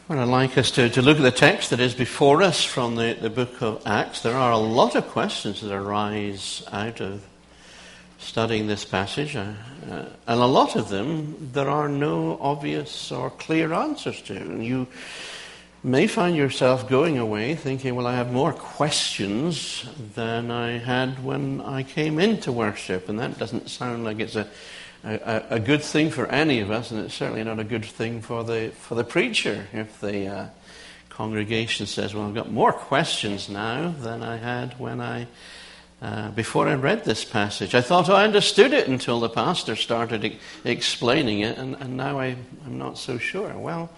Well, I'd like us to look at the text that is before us from the book of Acts. There are a lot of questions that arise out of studying this passage, and a lot of them there are no obvious or clear answers to. And you may find yourself going away thinking, well, I have more questions than I had when I came into worship, and that doesn't sound like it's a good thing for any of us, and it's certainly not a good thing for the preacher if the congregation says, well, I've got more questions now than I had when before I read this passage. I thought I understood it until the pastor started explaining it, and now I'm not so sure. Well,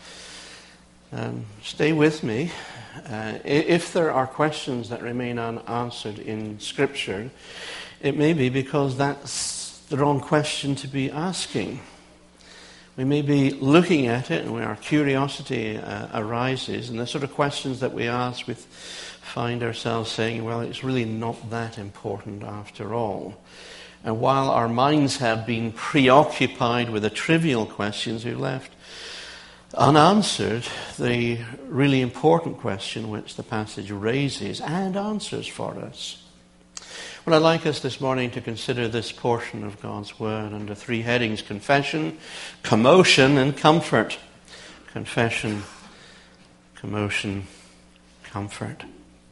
stay with me. If there are questions that remain unanswered in Scripture, it may be because that's the wrong question to be asking. We may be looking at it and our curiosity arises, and the sort of questions that we ask, we find ourselves saying, well, it's really not that important after all. And while our minds have been preoccupied with the trivial questions, we've left unanswered the really important question which the passage raises and answers for us. Well, I'd like us this morning to consider this portion of God's Word under three headings: confession, commotion, and comfort. Confession, commotion, comfort.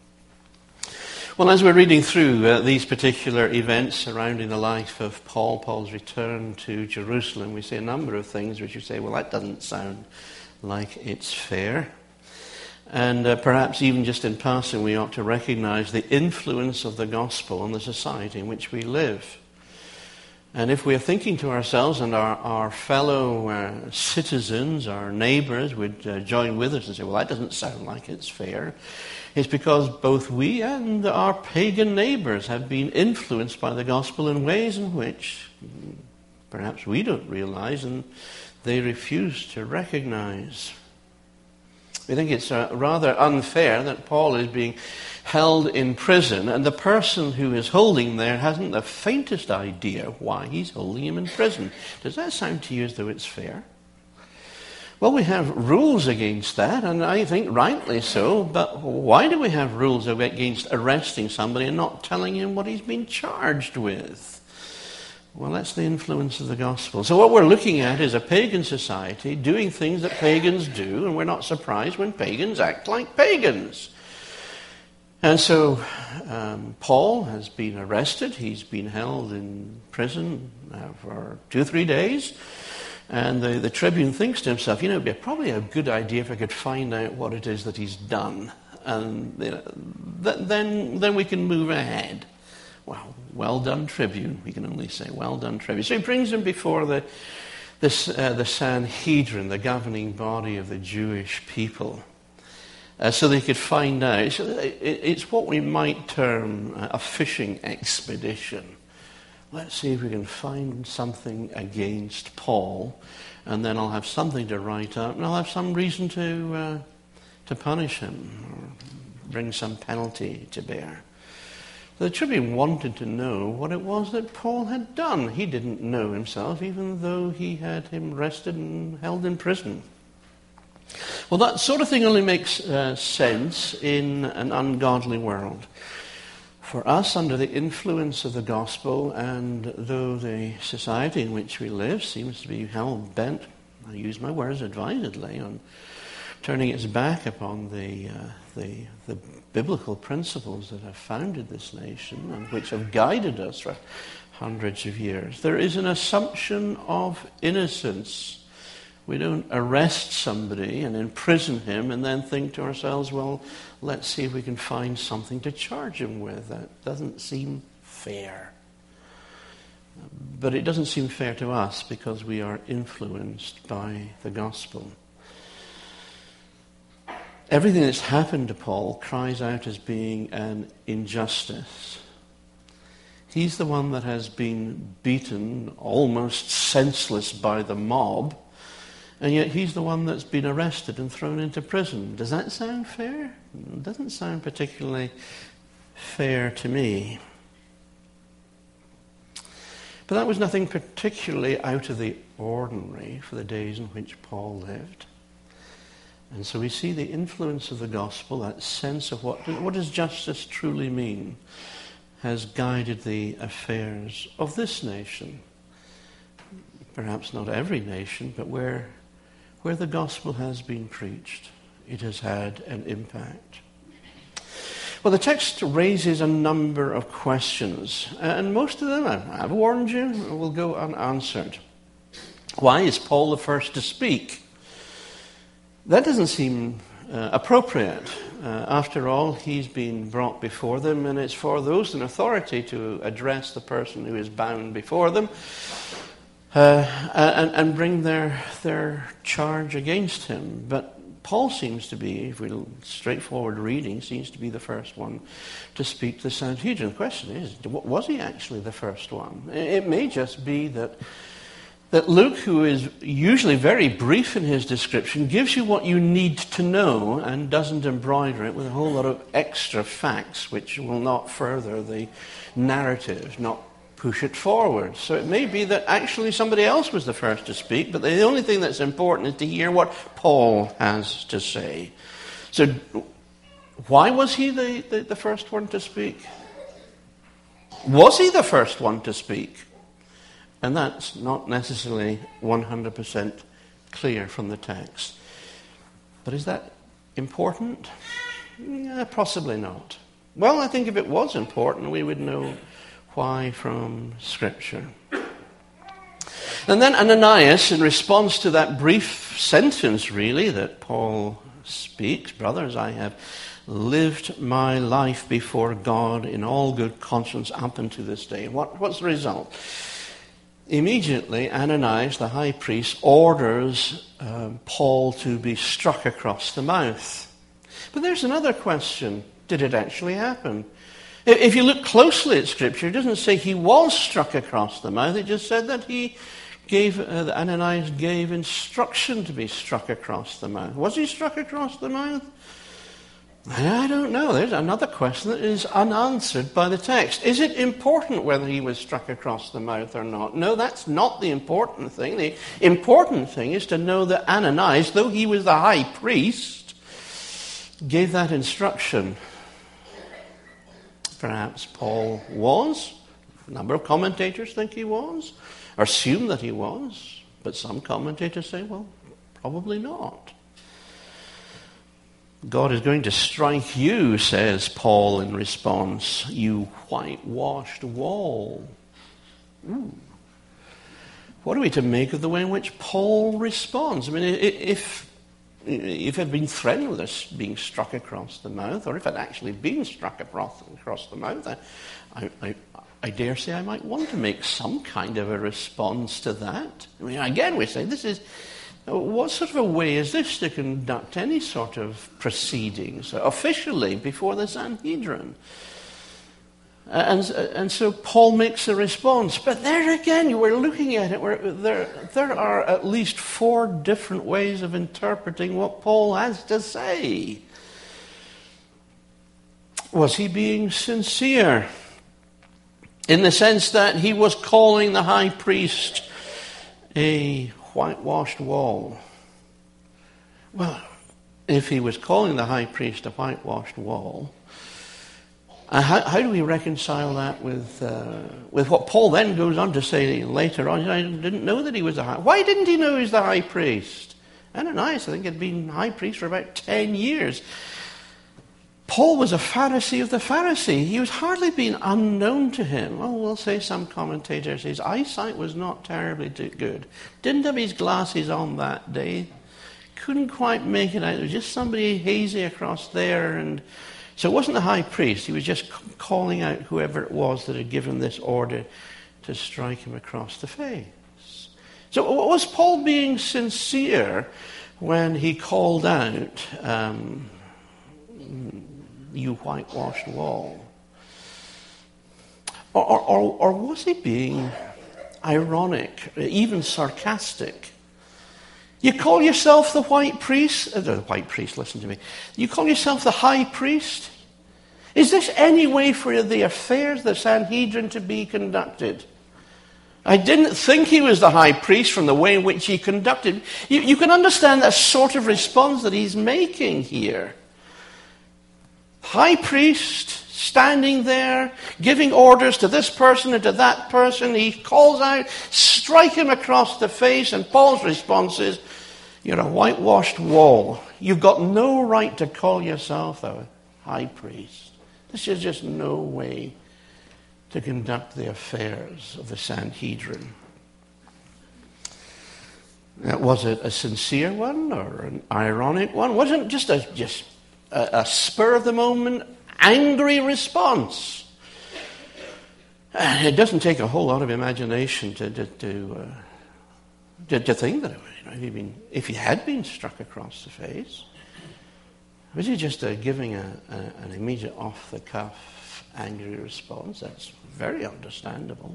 Well, as we're reading through these particular events surrounding the life of Paul's return to Jerusalem, we see a number of things which you say, well, that doesn't sound like it's fair. And perhaps even just in passing, we ought to recognize the influence of the gospel on the society in which we live. And if we're thinking to ourselves and our fellow citizens, our neighbors, would join with us and say, well, that doesn't sound like it's fair, it's because both we and our pagan neighbors have been influenced by the gospel in ways in which perhaps we don't realize and they refuse to recognize. We think it's rather unfair that Paul is being held in prison, and the person who is holding him there hasn't the faintest idea why he's holding him in prison. Does that sound to you as though it's fair? Well, we have rules against that, and I think rightly so, but why do we have rules against arresting somebody and not telling him what he's been charged with? Well, that's the influence of the gospel. So what we're looking at is a pagan society doing things that pagans do, and we're not surprised when pagans act like pagans. And so Paul has been arrested. He's been held in prison for 2-3 days. And the tribune thinks to himself, it'd be probably a good idea if I could find out what it is that he's done. And then we can move ahead. Well done, Tribune. We can only say, well done, Tribune. So he brings him before the Sanhedrin, the governing body of the Jewish people, so they could find out. It's what we might term a fishing expedition. Let's see if we can find something against Paul, and then I'll have something to write up, and I'll have some reason to punish him, or bring some penalty to bear. The Tribune wanted to know what it was that Paul had done. He didn't know himself, even though he had him arrested and held in prison. Well, that sort of thing only makes sense in an ungodly world. For us, under the influence of the gospel, and though the society in which we live seems to be hell-bent, I use my words advisedly, on turning its back upon the biblical principles that have founded this nation and which have guided us for hundreds of years. There is an assumption of innocence. We don't arrest somebody and imprison him and then think to ourselves, well, let's see if we can find something to charge him with. That doesn't seem fair. But it doesn't seem fair to us because we are influenced by the gospel. Everything that's happened to Paul cries out as being an injustice. He's the one that has been beaten almost senseless by the mob, and yet he's the one that's been arrested and thrown into prison. Does that sound fair? It doesn't sound particularly fair to me. But that was nothing particularly out of the ordinary for the days in which Paul lived. And so we see the influence of the gospel, that sense of what does justice truly mean, has guided the affairs of this nation. Perhaps not every nation, but where the gospel has been preached, it has had an impact. Well, the text raises a number of questions, and most of them, I've warned you, will go unanswered. Why is Paul the first to speak? That doesn't seem appropriate. After all, he's been brought before them, and it's for those in authority to address the person who is bound before them and bring their charge against him. But Paul seems to be, if we straightforward reading, seems to be the first one to speak to the Sanhedrin. The question is, was he actually the first one? It may just be that Luke, who is usually very brief in his description, gives you what you need to know and doesn't embroider it with a whole lot of extra facts which will not further the narrative, not push it forward. So it may be that actually somebody else was the first to speak, but the only thing that's important is to hear what Paul has to say. So why was he the first one to speak? Was he the first one to speak? And that's not necessarily 100% clear from the text. But is that important? Possibly not. Well, I think if it was important, we would know why from Scripture. And then Ananias, in response to that brief sentence, really, that Paul speaks, brothers, I have lived my life before God in all good conscience up unto this day. What's the result? Immediately, Ananias, the high priest, orders Paul to be struck across the mouth. But there's another question. Did it actually happen? If you look closely at Scripture, it doesn't say he was struck across the mouth. It just said that Ananias gave instruction to be struck across the mouth. Was he struck across the mouth? I don't know. There's another question that is unanswered by the text. Is it important whether he was struck across the mouth or not? No, that's not the important thing. The important thing is to know that Ananias, though he was the high priest, gave that instruction. Perhaps Paul was. A number of commentators think he was, or assume that he was. But some commentators say, well, probably not. God is going to strike you, says Paul in response, you whitewashed wall. Ooh. What are we to make of the way in which Paul responds? I mean, if it had been threatened with us being struck across the mouth, or if it had actually been struck across the mouth, I dare say I might want to make some kind of a response to that. I mean, again, we say this is... What sort of a way is this to conduct any sort of proceedings officially before the Sanhedrin? And so Paul makes a response. But there again, you were looking at it, where there are at least 4 different ways of interpreting what Paul has to say. Was he being sincere? In the sense that he was calling the high priest a whitewashed wall. Well, if he was calling the high priest a whitewashed wall, how do we reconcile that with what Paul then goes on to say later on? I didn't know that he was the high. Why didn't he know he was the high priest? Ananias, I think, had been high priest for about 10 years. Paul was a Pharisee of the Pharisee. He was hardly been unknown to him. Well, we'll say some commentators, his eyesight was not terribly good. Didn't have his glasses on that day. Couldn't quite make it out. There was just somebody hazy across there. And so it wasn't the high priest. He was just calling out whoever it was that had given this order to strike him across the face. So was Paul being sincere when he called out... you whitewashed wall? Or was he being ironic, even sarcastic? You call yourself the white priest? Listen to me. You call yourself the high priest? Is this any way for the affairs of the Sanhedrin to be conducted? I didn't think he was the high priest from the way in which he conducted. You can understand that sort of response that he's making here. High priest standing there, giving orders to this person and to that person. He calls out, strike him across the face, and Paul's response is, you're a whitewashed wall. You've got no right to call yourself a high priest. This is just no way to conduct the affairs of the Sanhedrin. Was it a sincere one or an ironic one? Wasn't it just a spur of the moment, angry response? It doesn't take a whole lot of imagination to think that if he had been struck across the face, was he just giving an immediate off-the-cuff angry response? That's very understandable.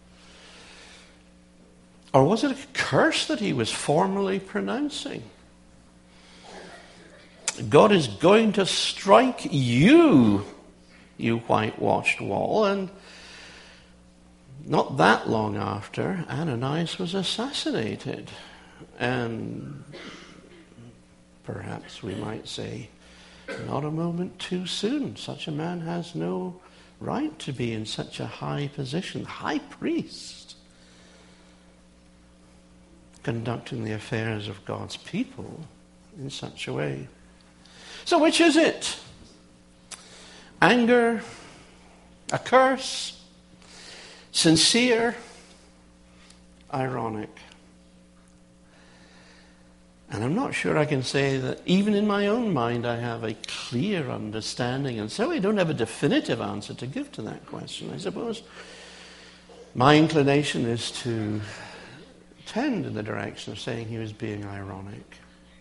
Or was it a curse that he was formally pronouncing? God is going to strike you, you whitewashed wall. And not that long after, Ananias was assassinated. And perhaps we might say, not a moment too soon. Such a man has no right to be in such a high position. High priest, conducting the affairs of God's people in such a way. So which is it? Anger, a curse, sincere, ironic. And I'm not sure I can say that even in my own mind I have a clear understanding, and so I don't have a definitive answer to give to that question. I suppose my inclination is to tend in the direction of saying he was being ironic.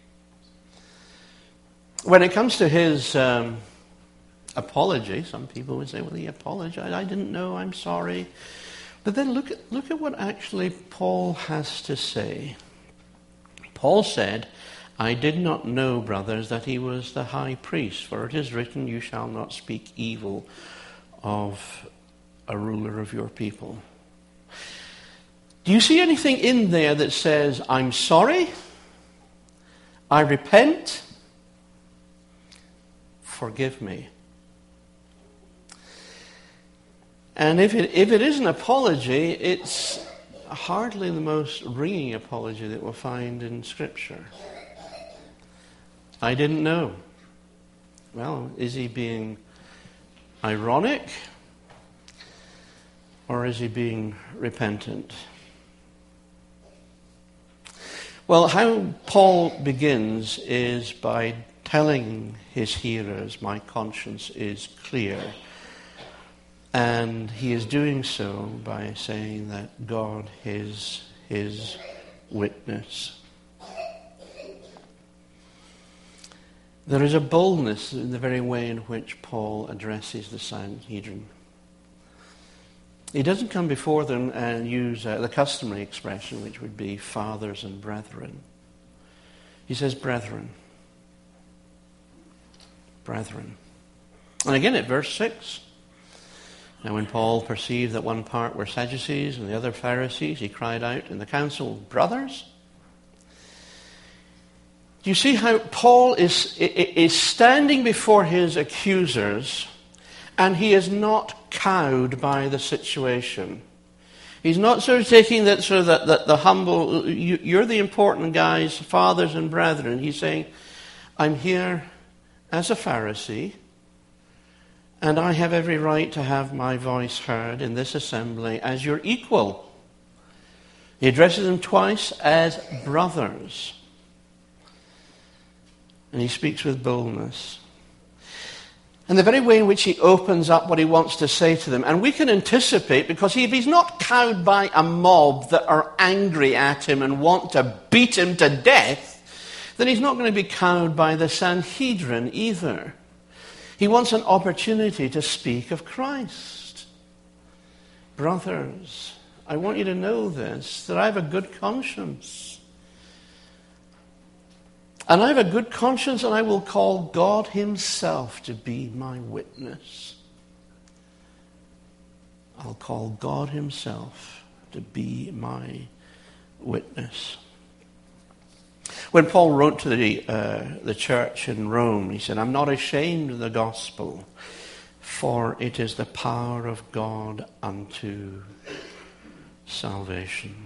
When it comes to his apology, some people would say, well, he apologized. I didn't know, I'm sorry. But then look at what actually Paul has to say. Paul said, I did not know, brothers, that he was the high priest, for it is written, you shall not speak evil of a ruler of your people. Do you see anything in there that says, I'm sorry, I repent, forgive me? And if it is an apology, it's hardly the most ringing apology that we'll find in Scripture. I didn't know. Well, is he being ironic? Or is he being repentant? Well, how Paul begins is by telling his hearers, my conscience is clear. And he is doing so by saying that God is his witness. There is a boldness in the very way in which Paul addresses the Sanhedrin. He doesn't come before them and use the customary expression, which would be fathers and brethren. He says, brethren. Brethren. And again at verse 6. Now when Paul perceived that one part were Sadducees and the other Pharisees, he cried out in the council, brothers. Do you see how Paul is standing before his accusers, and he is not cowed by the situation? He's not sort of taking that the humble, you're the important guys, fathers and brethren. He's saying, I'm here as a Pharisee, and I have every right to have my voice heard in this assembly as your equal. He addresses them twice as brothers. And he speaks with boldness. And the very way in which he opens up what he wants to say to them, and we can anticipate, because if he's not cowed by a mob that are angry at him and want to beat him to death, then he's not going to be cowed by the Sanhedrin either. He wants an opportunity to speak of Christ. Brothers, I want you to know this, that I have a good conscience. And I have a good conscience, and I will call God himself to be my witness. I'll call God himself to be my witness. When Paul wrote to the church in Rome, he said, I'm not ashamed of the gospel, for it is the power of God unto salvation.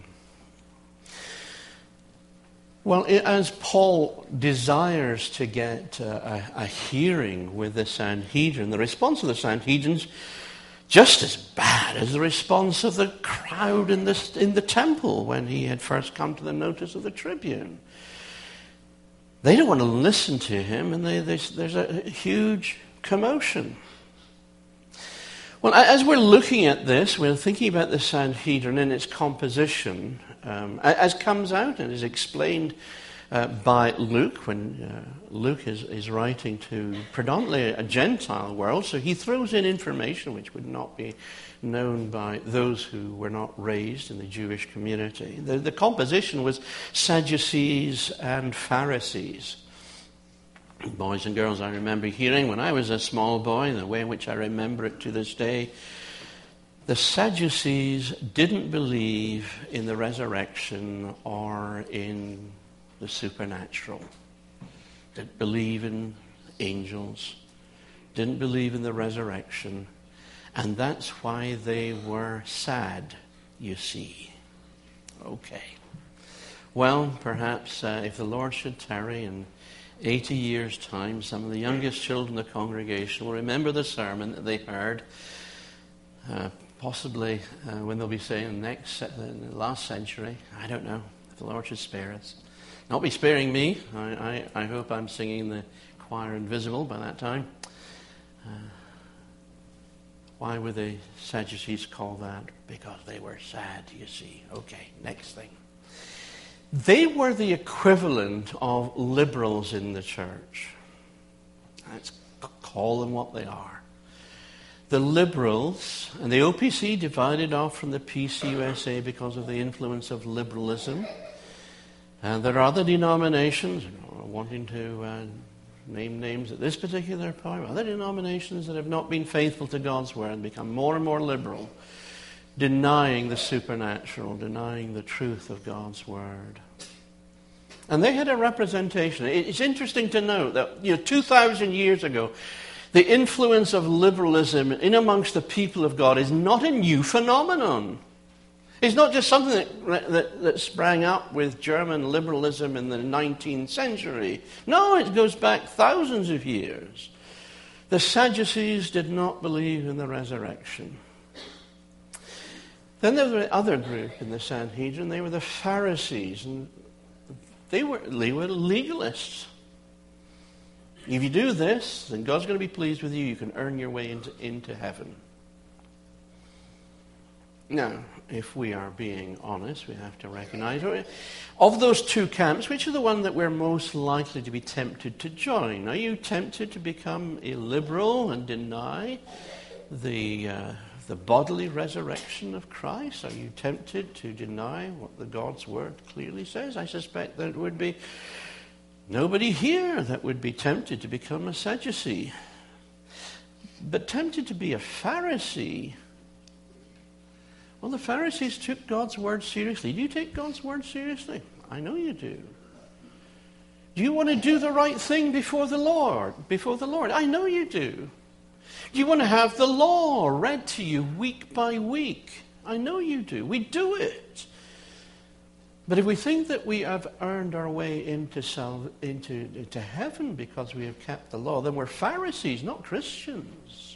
Well, as Paul desires to get a hearing with the Sanhedrin, the response of the Sanhedrin's just as bad as the response of the crowd in the temple when he had first come to the notice of the tribune. They don't want to listen to him, and there's a huge commotion. Well, as we're looking at this, we're thinking about the Sanhedrin and its composition, as comes out and is explained by Luke, when Luke is writing to predominantly a Gentile world, so he throws in information which would not be known by those who were not raised in the Jewish community. The composition was Sadducees and Pharisees. Boys and girls, I remember hearing when I was a small boy, the way in which I remember it to this day, the Sadducees didn't believe in the resurrection or in the supernatural. Didn't believe in angels. Didn't believe in the resurrection. And that's why they were sad, you see. Okay. Well, perhaps if the Lord should tarry in 80 years' time, some of the youngest children in the congregation will remember the sermon that they heard, possibly when they'll be saying the last century. I don't know, if the Lord should spare us. Not be sparing me. I hope I'm singing the choir invisible by that time. Why were the Sadducees called that? Because they were sad, you see. Okay, next thing. They were the equivalent of liberals in the church. Let's call them what they are. The liberals, and the OPC divided off from the PCUSA because of the influence of liberalism. And there are other denominations, wanting to name names at this particular point, other denominations that have not been faithful to God's word and become more and more liberal, denying the supernatural, denying the truth of God's word. And they had a representation. It's interesting to note that 2,000 years ago, the influence of liberalism in amongst the people of God is not a new phenomenon. It's not just something that sprang up with German liberalism in the 19th century. No, it goes back thousands of years. The Sadducees did not believe in the resurrection. Then there was the other group in the Sanhedrin. They were the Pharisees, and they were legalists. If you do this, then God's going to be pleased with you. You can earn your way into heaven. Now, if we are being honest, we have to recognize, of those two camps, which are the one that we're most likely to be tempted to join? Are you tempted to become a liberal and deny the bodily resurrection of Christ? Are you tempted to deny what the God's word clearly says? I suspect there would be nobody here that would be tempted to become a Sadducee. But tempted to be a Pharisee? Well, the Pharisees took God's word seriously. Do you take God's word seriously? I know you do. Do you want to do the right thing before the Lord? I know you do. Do you want to have the law read to you week by week? I know you do. We do it. But if we think that we have earned our way into heaven because we have kept the law, then we're Pharisees, not Christians.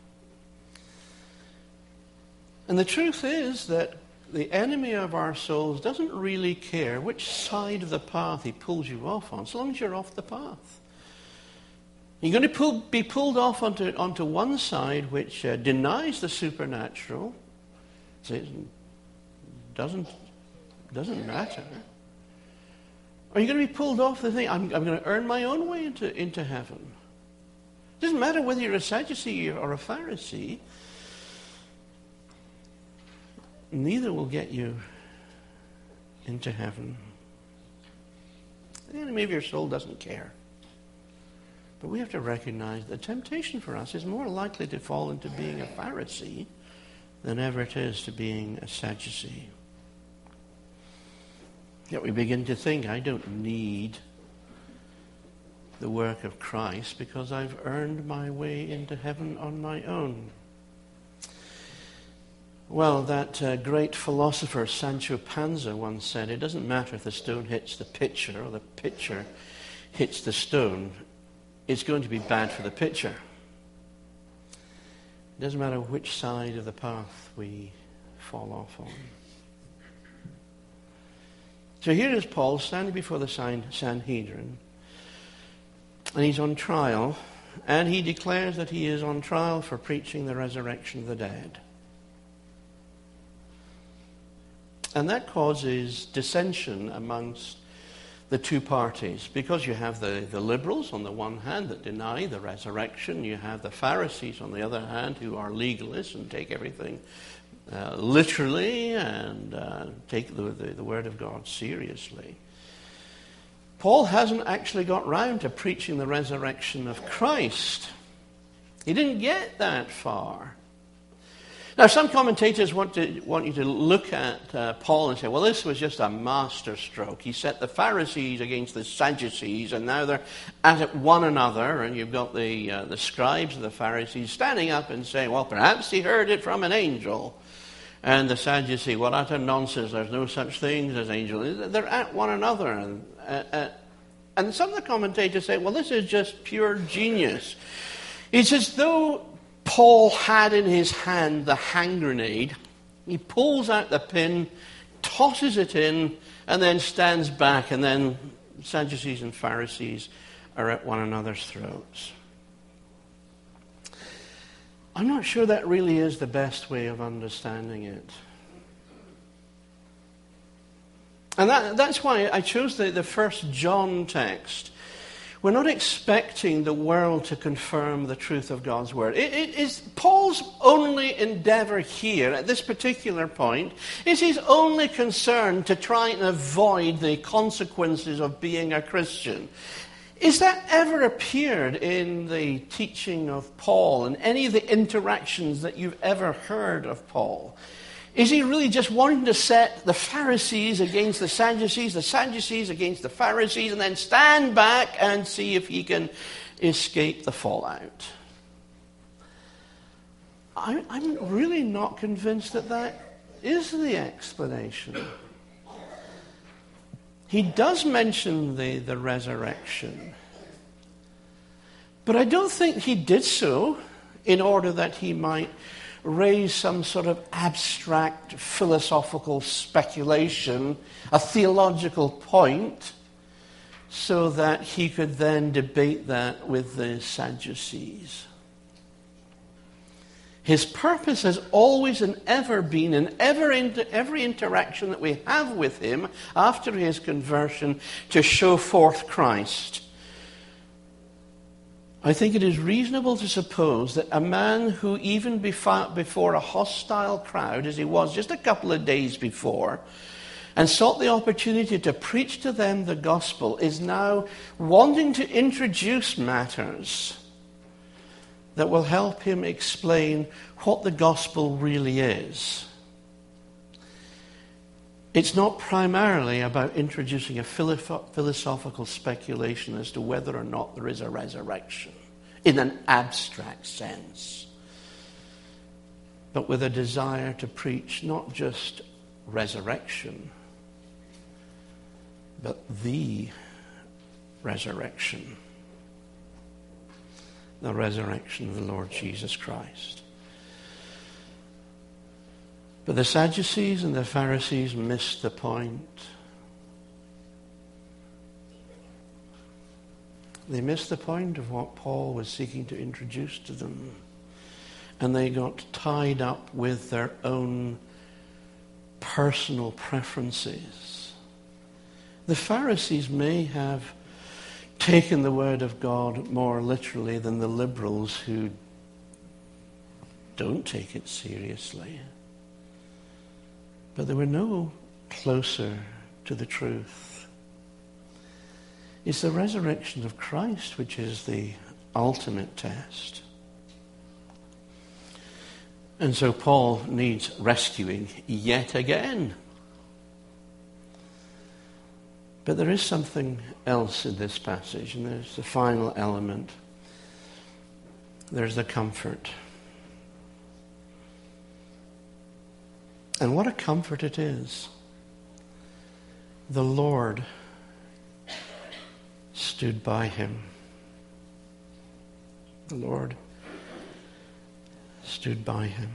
And the truth is that the enemy of our souls doesn't really care which side of the path he pulls you off on, so long as you're off the path. You're going to be pulled off onto one side which denies the supernatural. So it doesn't matter. Or you're going to be pulled off the thing, I'm going to earn my own way into heaven. It doesn't matter whether you're a Sadducee or a Pharisee. Neither will get you into heaven. The enemy of your soul doesn't care. But we have to recognize the temptation for us is more likely to fall into being a Pharisee than ever it is to being a Sadducee. Yet we begin to think, I don't need the work of Christ because I've earned my way into heaven on my own. Well, that great philosopher Sancho Panza once said, it doesn't matter if the stone hits the pitcher or the pitcher hits the stone, it's going to be bad for the pitcher. It doesn't matter which side of the path we fall off on. So here is Paul standing before the Sanhedrin, and he's on trial, and he declares that he is on trial for preaching the resurrection of the dead. And that causes dissension amongst the two parties, because you have the liberals on the one hand that deny the resurrection, you have the Pharisees on the other hand who are legalists and take everything literally and take the Word of God seriously. Paul hasn't actually got round to preaching the resurrection of Christ. He didn't get that far. Now, some commentators want you to look at Paul and say, well, this was just a master stroke. He set the Pharisees against the Sadducees, and now they're at one another, and you've got the scribes and the Pharisees standing up and saying, well, perhaps he heard it from an angel. And the Sadducees, well, utter nonsense, there's no such thing as angels. They're at one another. And some of the commentators say, well, this is just pure genius. It's as though Paul had in his hand the hand grenade. He pulls out the pin, tosses it in, and then stands back, and then Sadducees and Pharisees are at one another's throats. I'm not sure that really is the best way of understanding it. And that's why I chose the first John text. We're not expecting the world to confirm the truth of God's word. It is Paul's only endeavor here at this particular point is his only concern to try and avoid the consequences of being a Christian. Is that ever appeared in the teaching of Paul and any of the interactions that you've ever heard of Paul? Is he really just wanting to set the Pharisees against the Sadducees against the Pharisees, and then stand back and see if he can escape the fallout? I'm really not convinced that is the explanation. He does mention the resurrection, but I don't think he did so in order that he might raise some sort of abstract philosophical speculation, a theological point, so that he could then debate that with the Sadducees. His purpose has always and ever been, in every interaction that we have with him after his conversion, to show forth Christ. I think it is reasonable to suppose that a man who even before a hostile crowd, as he was just a couple of days before, and sought the opportunity to preach to them the gospel, is now wanting to introduce matters that will help him explain what the gospel really is. It's not primarily about introducing a philosophical speculation as to whether or not there is a resurrection in an abstract sense, but with a desire to preach not just resurrection, but the resurrection. The resurrection of the Lord Jesus Christ. But the Sadducees and the Pharisees missed the point. They missed the point of what Paul was seeking to introduce to them. And they got tied up with their own personal preferences. The Pharisees may have taken the word of God more literally than the liberals who don't take it seriously. But they were no closer to the truth. It's the resurrection of Christ which is the ultimate test. And so Paul needs rescuing yet again. But there is something else in this passage, and there's the final element. There's the comfort. And what a comfort it is. The Lord stood by him. The Lord stood by him.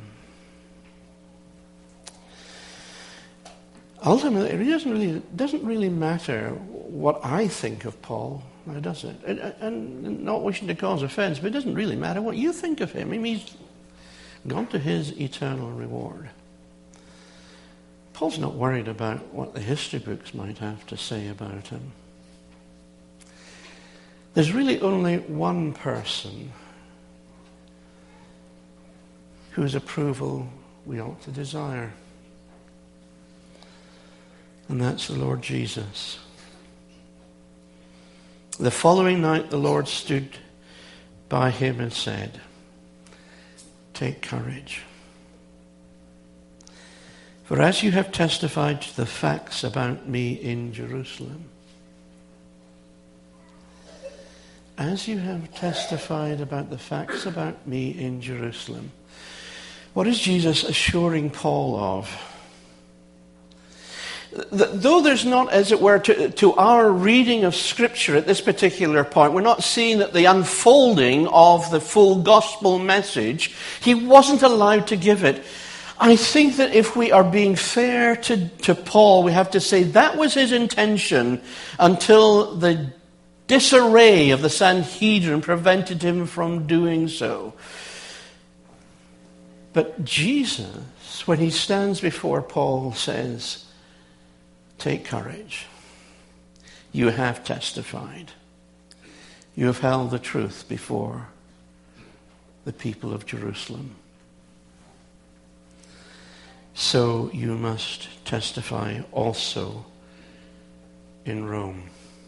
Ultimately, it doesn't really matter what I think of Paul, now does it? And not wishing to cause offense, but it doesn't really matter what you think of him. I mean, he's gone to his eternal reward. Paul's not worried about what the history books might have to say about him. There's really only one person whose approval we ought to desire. And that's the Lord Jesus. The following night the Lord stood by him and said, "Take courage. For as you have testified to the facts about me in Jerusalem," as you have testified about the facts about me in Jerusalem, what is Jesus assuring Paul of? Though there's not, as it were, to our reading of Scripture at this particular point, we're not seeing that the unfolding of the full gospel message, he wasn't allowed to give it. I think that if we are being fair to Paul, we have to say that was his intention until the disarray of the Sanhedrin prevented him from doing so. But Jesus, when he stands before Paul, says, "Take courage. You have testified. You have held the truth before the people of Jerusalem. So you must testify also in Rome."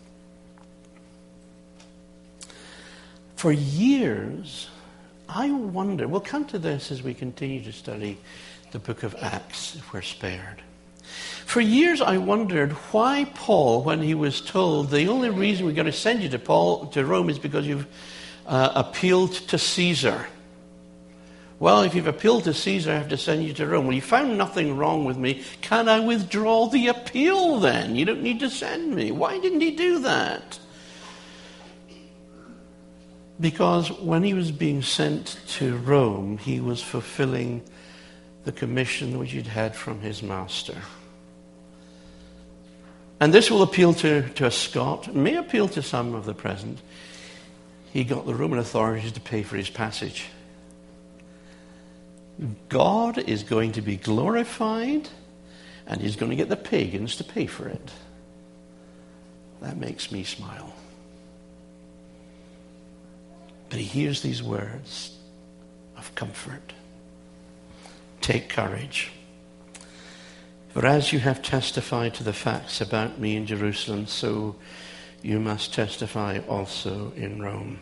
For years, I wonder, we'll come to this as we continue to study the book of Acts, if we're spared. For years I wondered why Paul, when he was told the only reason we're going to send you to Rome is because you've appealed to Caesar. Well, if you've appealed to Caesar, I have to send you to Rome. Well, you found nothing wrong with me. Can I withdraw the appeal then? You don't need to send me. Why didn't he do that? Because when he was being sent to Rome, he was fulfilling the commission which he'd had from his master. And this will appeal to a Scot, may appeal to some of the present. He got the Roman authorities to pay for his passage. God is going to be glorified, and he's going to get the pagans to pay for it. That makes me smile. But he hears these words of comfort. Take courage. For as you have testified to the facts about me in Jerusalem, so you must testify also in Rome.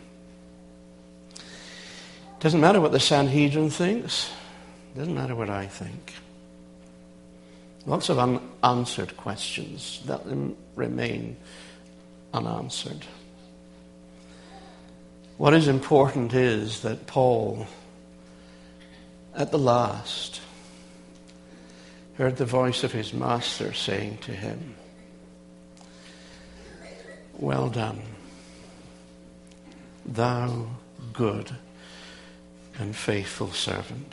Doesn't matter what the Sanhedrin thinks. Doesn't matter what I think. Lots of unanswered questions that remain unanswered. What is important is that Paul, at the last, heard the voice of his master saying to him, "Well done, thou good and faithful servant."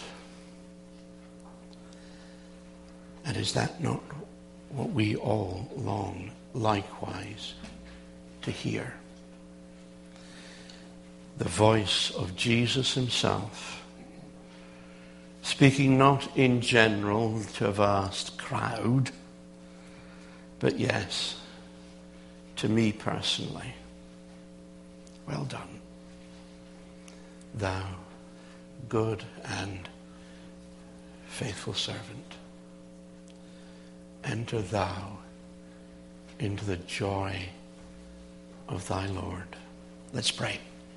And is that not what we all long likewise to hear? The voice of Jesus himself, speaking not in general to a vast crowd, but yes, to me personally. Well done, thou good and faithful servant. Enter thou into the joy of thy Lord. Let's pray.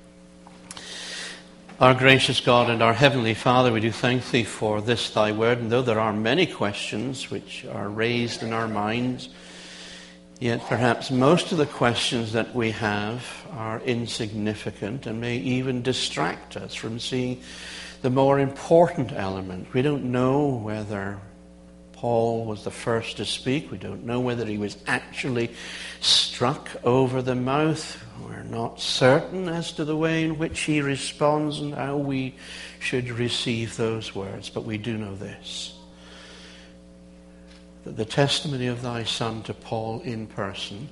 Our gracious God and our Heavenly Father, we do thank Thee for this Thy word, and though there are many questions which are raised in our minds, Yet perhaps most of the questions that we have are insignificant and may even distract us from seeing the more important element. We don't know whether Paul was the first to speak. We don't know whether he was actually struck over the mouth. We're not certain as to the way in which he responds and how we should receive those words. But we do know this, that the testimony of thy Son to Paul in person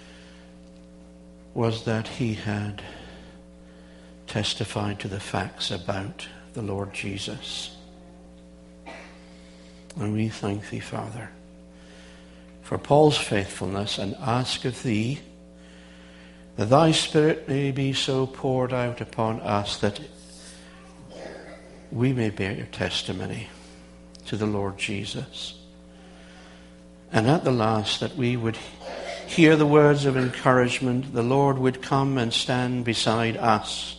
was that he had testified to the facts about the Lord Jesus. And we thank thee, Father, for Paul's faithfulness, and ask of thee that thy Spirit may be so poured out upon us that we may bear your testimony to the Lord Jesus. And at the last, that we would hear the words of encouragement. The Lord would come and stand beside us.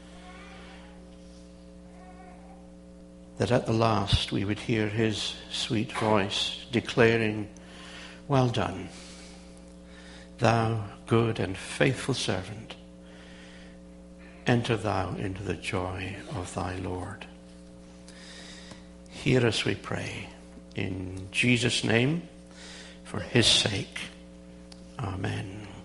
That at the last we would hear his sweet voice declaring, well done, thou good and faithful servant. Enter thou into the joy of thy Lord. Hear us, we pray, in Jesus' name, for his sake. Amen.